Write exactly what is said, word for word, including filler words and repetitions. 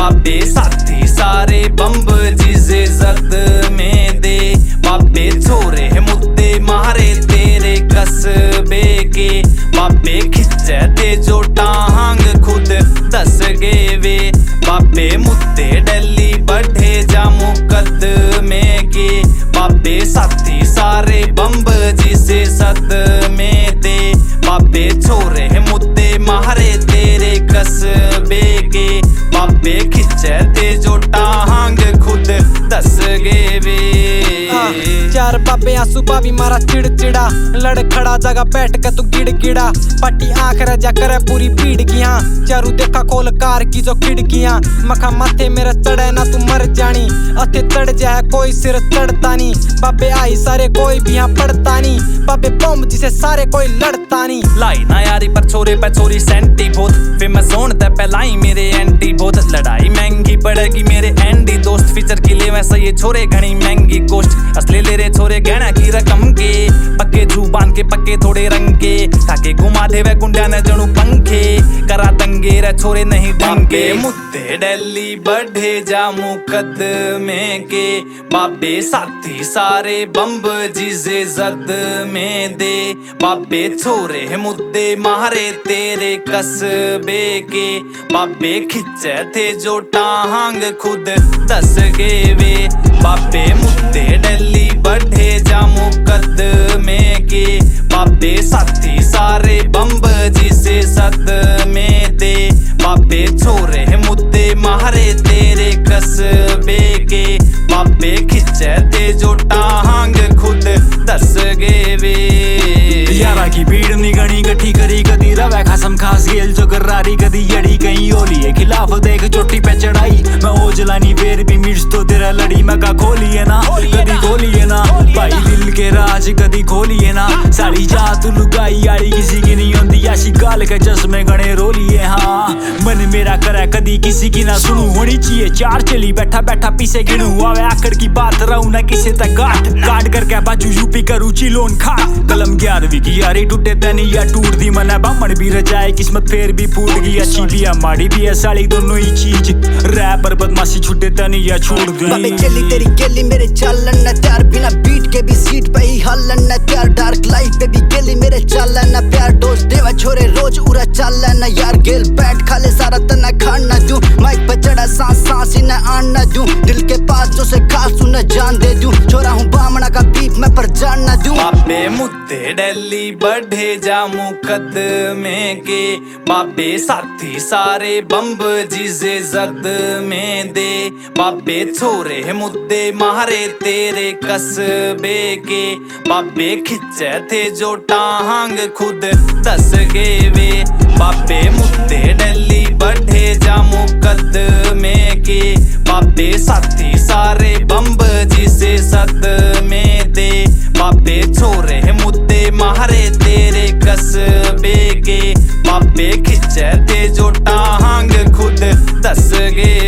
बाबे साथी सारे बंब जिसे जद में दे। बाबे छोरे मुद्दे मारे तेरे कस्बे के। बाबे खिंचे ते जो टांग खुद दस गे वे। बाबे मुद्दे दिल्ली बढ़े जा मुकदमे के। बाबे साथी सारे बंब जिसे सद में दे। बाबे छोरे मुद्दे मारे तेरे कस्बे के। बाबे खिंचे ते जो टांग खुद दस गे वे। चार बाबे आंसू पावी मारा चिड़चिड़ा। लड़ खड़ा जगह बैठ के तू गिड़ गिड़ा। पट्टी आंख रजा करे पूरी भीड़ की। हाँ चारू देखा खोल कार की जो खिड़कियां। मखा माथे मेरा चढ़े ना तू मर जानी। अथे चढ़ जाए कोई सिर चढ़ता नी। बाबे आई सारे कोई भी यहाँ पढ़ता नी। बाबे बम जिसे सारे कोई लड़ता नी। लाई ना यारी पर छोरे पे छोरी सेंटी बहुत। फेमस होने ते पहलाई मेरे एंटी बहुत। लड़ाई महंगी पड़ेगी मेरे एंडी दोस्त। फीचर के लिए वैसा ये छोरे घनी महंगी कोस्ट। असली ले रे छोरे गहना की रकम के। पक्के जू बांध के पक्के थोड़े रंग के। ताके घुमा दे वे गुंडा ने जणू पंखे। करा दंगे रे छोरे नहीं ढंगे। मुद्दे दिल्ली बढ़े जा मुकदमे के। बाबे साथी सारे बंब जिसे जद में दे। बाबे छोरे मुद्दे मारे तेरे कस्बे के। बाबे खिंचे थे जो टांग खुद दस गे वे। बाबे मुद्दे दिल्ली बढ़े जा मुकदमे के। बाबे साथी सारे बंब जिसे सद में दे। बाबे छोरे मुद्दे मारे तेरे कस्बे के। बाबे खिंचे थे जो टांग खुद दस गे वे। यारा की भीड़ निगणी गठी करी कदी रवे खसम खास गेल जो करारी कदी यड़ी कहीं ओली है खिलाफ देख चोटी पे चढ़ाई। मैं ओ जलानी फिर भी मिर्च तो तेरा लड़ी। मैं का खोली है ना कदी खोली है ना। भाई दिल के राज कदी खोली है ना। सारी जात लुगाई यारी किसी की नहीं होती। ऐसी गाल के चश्मे गणे रोली है। हाँ मन मेरा करे कदी किसी की ना सुनू। होनी चाहिए चार चली बैठा बैठा पीछे गिनू। आवे आखिर की बात रहूं ना किसी तक गाट। गाट करके बाजू यूपी करू चिलोन खा। कलम ग्यारहवीं की यारी टूटे तनी या टूट दी। मना बामण भी रजाए किस्मत फिर भी फूट गई। अच्छी भी है माड़ी भी है साली दोनों ही चीज। रैपर बदमाशी छूटे तनी या छोड़ दी। बाबे चली तेरी गेली मेरे चालन न त्यार। बिना बीट के भी सीट पे ही हलन न त्यार। डार्क लाइफ पे भी गेली मेरे चालन न प्यार। डोज देवा छोरे रोज उरा चालन न यार। गेल बैठ खाले सारा तना खान न दूं। माइक पे चढ़ा सांस सांस ही न आन न दूं। दिल के पास जो से खास न जान दे दूं। छोरा हूँ बामणा का बीप मैं पर जान न दूं। बाबे मुद्दे दिल्ली बढ़े जा मुकदमे के। बाबे साथी सारे बंब जिसे जद में दे। बाबे छोरे मुद्दे मारे तेरे कस्बे के। बाबे खिंचे थे जो टांग खुद दस गे वे। बाबे मुद्दे दिल्ली बढ़े जा मुकदमे के। बाबे साथी सारे बंब जिसे सद में दे। बाबे छोरे मुद्दे मारे तेरे कस्बे के। बाबे खिंचे थे जो टांग खुद दस गे